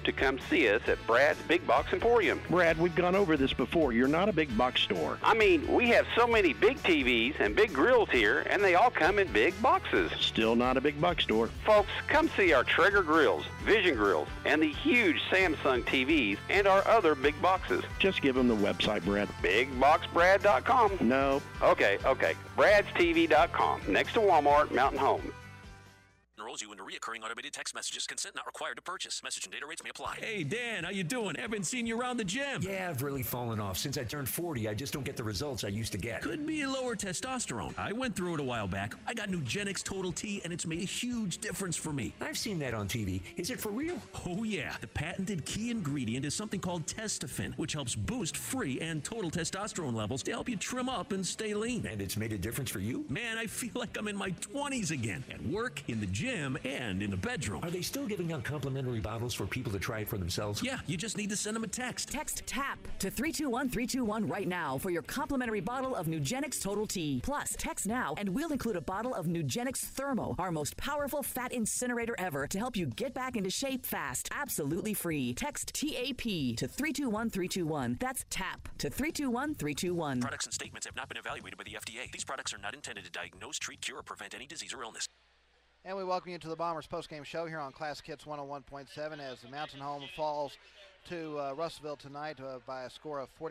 to come see us at Brad's Big Box Emporium. Brad, we've gone over this before. You're not a big box store. I mean, we have so many big TVs and big grills here, and they all come in big boxes. Still not a big box store. Folks, come see our Traeger grills, Vision grills, and the huge Samsung TVs and our other big boxes. Just give them the website, Brad. BigBoxBrad.com. No. Okay. Brad'sTV.com. Next to Walmart, Mountain Home. Enrolls you into recurring automated text messages. Consent not required to purchase. Message and data rates may apply. Hey, Dan, how you doing? Haven't seen you around the gym. Yeah, I've really fallen off. Since I turned 40, I just don't get the results I used to get. Could be lower testosterone. I went through it a while back. I got Nugenix Total T, and it's made a huge difference for me. I've seen that on TV. Is it for real? Oh, yeah. The patented key ingredient is something called Testofen, which helps boost free and total testosterone levels to help you trim up and stay lean. And it's made a difference for you? Man, I feel like I'm in my 20s again. At work, in the gym, and in the bedroom. Are they still giving out complimentary bottles for people to try it for themselves? Yeah, you just need to send them a text. Text TAP to 321321 right now for your complimentary bottle of Nugenix Total T. Plus, text now and we'll include a bottle of Nugenix Thermo, our most powerful fat incinerator ever, to help you get back into shape fast. Absolutely free. Text TAP to 321321. That's TAP to 321321. Products and statements have not been evaluated by the FDA. These products are not intended to diagnose, treat, cure, or prevent any disease or illness. And we welcome you to the Bombers postgame show here on Classic Hits 101.7 as the Mountain Home falls to Russellville tonight by a score of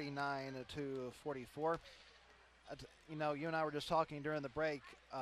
49-44. You know, you and I were just talking during the break,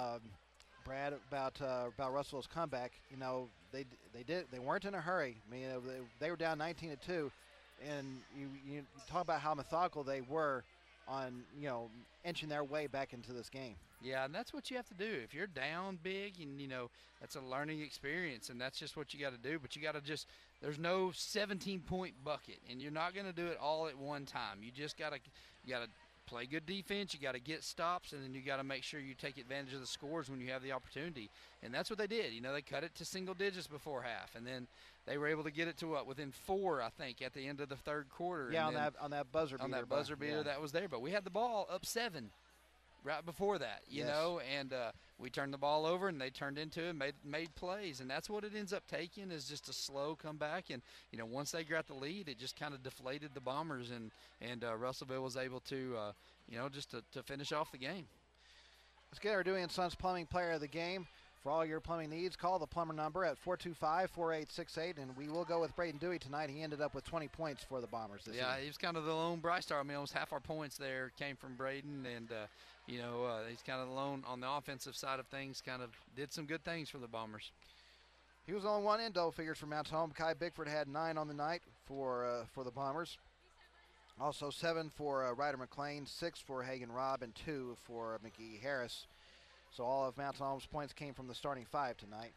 Brad, about Russellville's comeback. You know, they weren't in a hurry. I mean, they were down 19-2, and you talk about how methodical they were on, you know, inching their way back into this game. Yeah, and that's what you have to do. If you're down big, and, you know, that's a learning experience, and that's just what you got to do. But you got to just – there's no 17-point bucket, and you're not going to do it all at one time. You just got to play good defense. You got to get stops, and then you got to make sure you take advantage of the scores when you have the opportunity. And that's what they did. You know, they cut it to single digits before half, and then they were able to get it to within 4, I think, at the end of the third quarter. Yeah, and on that buzzer beater. On that buzzer beater, that was there. But we had the ball up 7 right before that, you know, and we turned the ball over, and they turned into it, made plays, and that's what it ends up taking is just a slow comeback. And, you know, once they got the lead, it just kind of deflated the Bombers, and Russellville was able to, you know, just to finish off the game. Let's get our Dewey and Sons Plumbing Player of the Game. For all your plumbing needs, call the plumber number at 425-4868, and we will go with Braden Dewey tonight. He ended up with 20 points for the Bombers this evening. Yeah, he was kind of the lone bright star. I mean, almost half our points there came from Braden, and, you know, he's kind of the lone on the offensive side of things, kind of did some good things for the Bombers. He was on one in double figures for Mountain Home. Kai Bickford had 9 on the night for the Bombers. Also 7 for Ryder McLean, 6 for Hagan Robb, and 2 for McGee Harris. So all of Mountain Home's points came from the starting 5 tonight.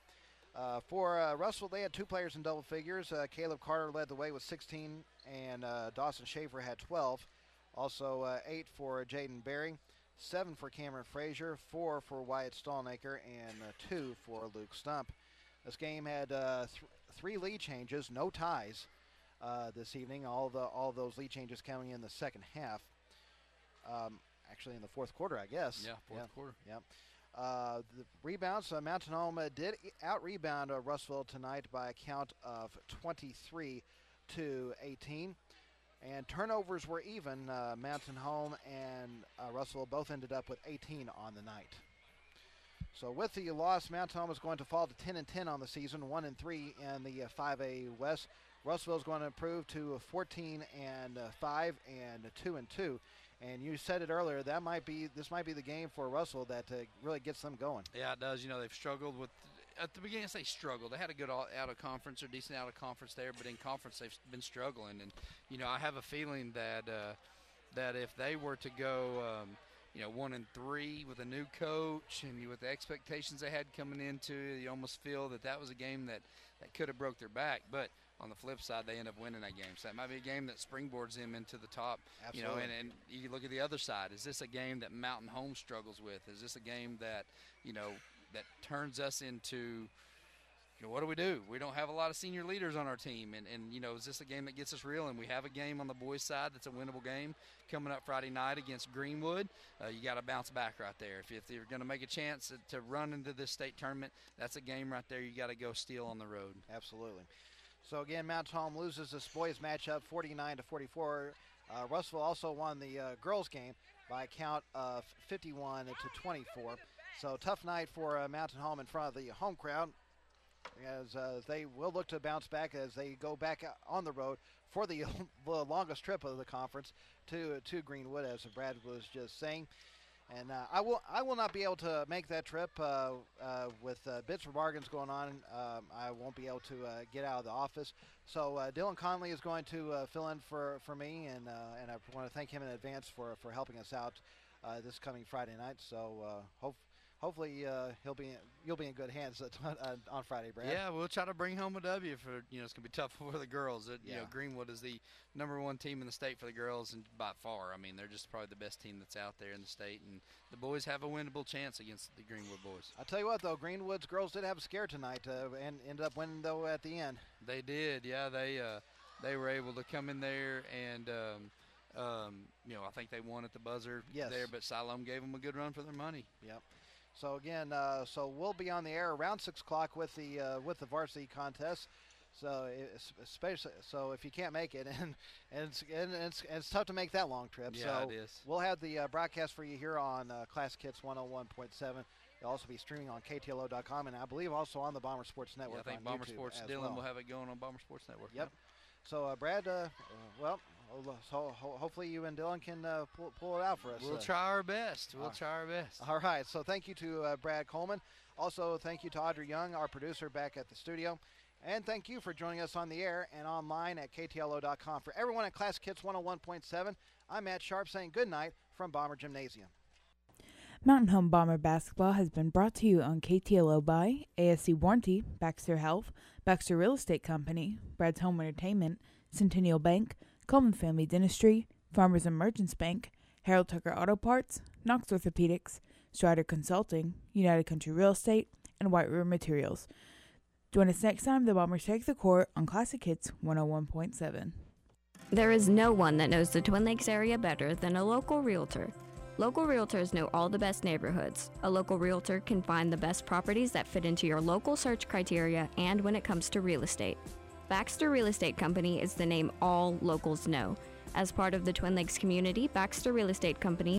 For Russell, they had 2 players in double figures. Caleb Carter led the way with 16, and Dawson Schaefer had 12. Also 8 for Jaden Berry, 7 for Cameron Frazier, 4 for Wyatt Stallnaker, and 2 for Luke Stump. This game had 3 lead changes, no ties this evening. All those lead changes coming in the second half. Actually, in the fourth quarter, I guess. Yeah, fourth quarter. Yeah. The rebounds, Mountain Home did out-rebound Russellville tonight by a count of 23-18. And turnovers were even. Mountain Home and Russellville both ended up with 18 on the night. So with the loss, Mountain Home is going to fall to 10-10 on the season, 1-3 in the 5A West. Russellville is going to improve to 14-5 and 2-2. And you said it earlier, this might be the game for Russell that really gets them going. Yeah, it does. You know, they've struggled with at the beginning. I say struggled. They had a good out of conference or decent out of conference there, but in conference they've been struggling. And you know, I have a feeling that that if they were to go, 1-3 with a new coach and with the expectations they had coming into, you almost feel that was a game that could have broke their back, but. On the flip side, they end up winning that game. So that might be a game that springboards them into the top. Absolutely. You know, and you look at the other side. Is this a game that Mountain Home struggles with? Is this a game that, you know, that turns us into, you know, what do? We don't have a lot of senior leaders on our team. And you know, is this a game that gets us real? And we have a game on the boys' side that's a winnable game coming up Friday night against Greenwood. You got to bounce back right there. If you're going to make a chance to run into this state tournament, that's a game right there you got to go steal on the road. Absolutely. So again, Mounts Home loses this boys matchup 49-44. Russellville also won the girls game by a count of 51-24. So tough night for Mountain Home in front of the home crowd, as they will look to bounce back as they go back on the road for the longest trip of the conference to Greenwood, as Brad was just saying. And I will not be able to make that trip with Bits for Bargains going on. I won't be able to get out of the office. So Dylan Conley is going to fill in for me, and I want to thank him in advance for helping us out this coming Friday night. So hopefully you'll be in good hands on Friday, Brad. Yeah, we'll try to bring home a W for, it's going to be tough for the girls. Greenwood is the #1 team in the state for the girls, and by far. I mean, they're just probably the best team that's out there in the state, and the boys have a winnable chance against the Greenwood boys. I'll tell you what, though, Greenwood's girls did have a scare tonight and ended up winning, though, at the end. They did, yeah. They were able to come in there and, I think they won at the buzzer there, but Siloam gave them a good run for their money. Yep. So again, so we'll be on the air around 6 o'clock with the varsity contest. So especially if you can't make it, and it's tough to make that long trip. Yeah, so it is. We'll have the broadcast for you here on Classic Hits 101.7. It'll also be streaming on KTLO.com, and I believe also on the Bomber Sports Network. Yeah, I think on Bomber YouTube Sports as Dylan well. will have it going on Bomber Sports Network. Yep. So Brad, so hopefully you and Dylan can pull it out for us. We'll try our best. Try our best. All right. So thank you to Brad Coleman. Also, thank you to Audrey Young, our producer, back at the studio. And thank you for joining us on the air and online at KTLO.com. For everyone at Classic Hits 101.7, I'm Matt Sharp saying good night from Bomber Gymnasium. Mountain Home Bomber basketball has been brought to you on KTLO by ASC Warranty, Baxter Health, Baxter Real Estate Company, Brad's Home Entertainment, Centennial Bank, Coleman Family Dentistry, Farmers and Merchants Bank, Harold Tucker Auto Parts, Knox Orthopedics, Strider Consulting, United Country Real Estate, and White River Materials. Join us next time the Bombers take the court on Classic Hits 101.7. There is no one that knows the Twin Lakes area better than a local realtor. Local realtors know all the best neighborhoods. A local realtor can find the best properties that fit into your local search criteria and when it comes to real estate. Baxter Real Estate Company is the name all locals know. As part of the Twin Lakes community, Baxter Real Estate Company